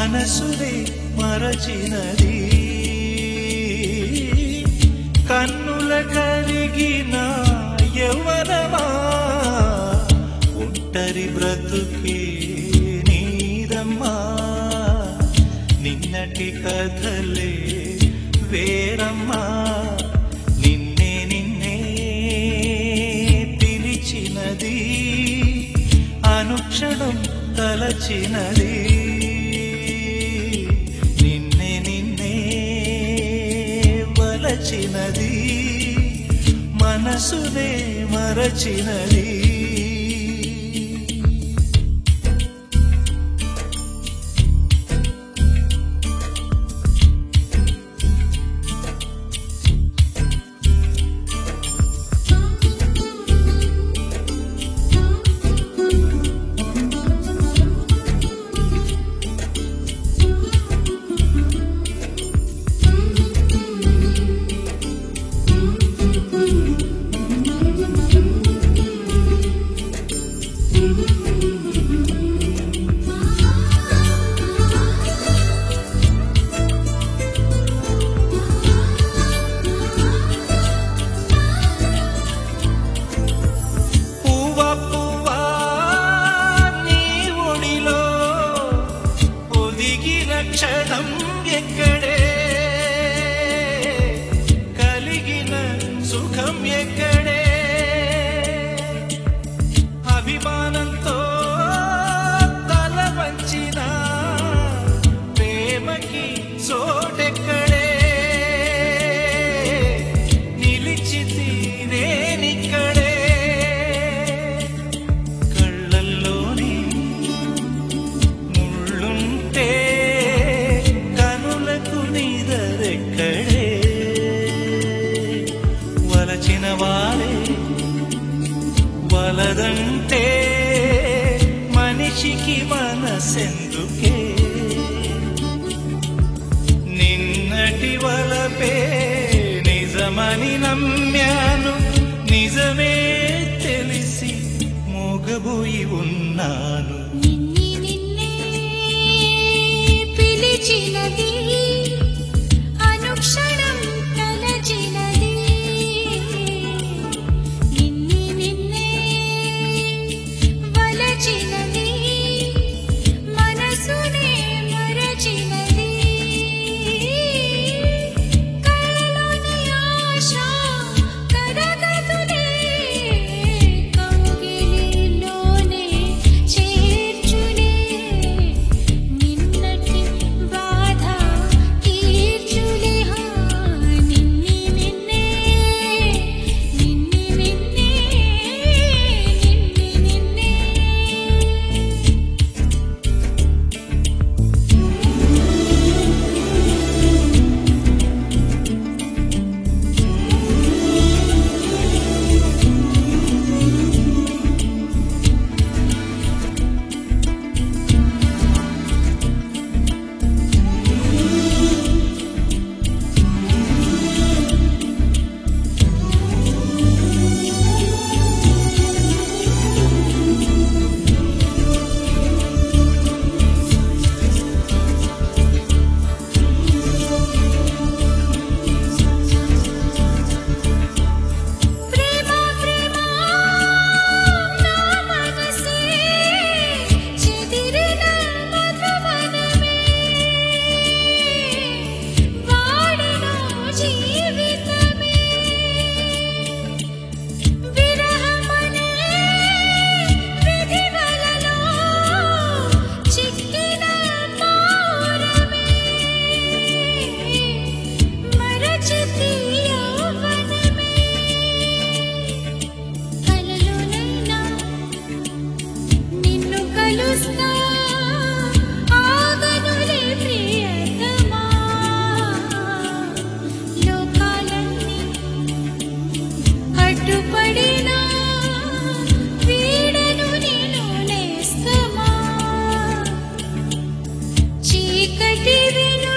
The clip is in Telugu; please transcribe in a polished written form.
మనసునే మరచినది కన్నుల కరిగిన యవ్వనమా ఒంటరి బ్రతుకే నీదమ్మా నిన్నటి కథలే వేరమ్మా నిన్నే నిన్నే పిలిచినది అనుక్షణం తలచినది నిన్నే నిన్నే వలచినది మనసునే మరచినది క్షణం ఎక్కడే కలిగిన సుఖం ఎక్కడే అభిమానంతో తల వంచిన ప్రేమకి చోటెక్కడే నిలిచితి నేనిక్కడే కళ్ళల్లోనే ముళ్ళుంటే వలచిన వారే వలదంటే మనిషికి మనసెందుకే నిన్నటి వలపే నిజమని నమ్మాను నిజమే తెలిసి మోగబోయి ఉన్నాను పిలిచినది అనుక్షణం తలచినది నిన్నే నిన్నే వలచినది మనసునే మరచినది కలలోని ఆశ కరగదులే కౌగిలిలోనే చేర్చులే నిన్నటి బాధ తీర్చులే నిన్నే నిన్నే నిన్నే నిన్నే నిన్నే నిన్నే ఆగనులే ప్రియతమా లోకాలన్నీ అడ్డుపడినా వీడను నేను నేస్తమా చీకటి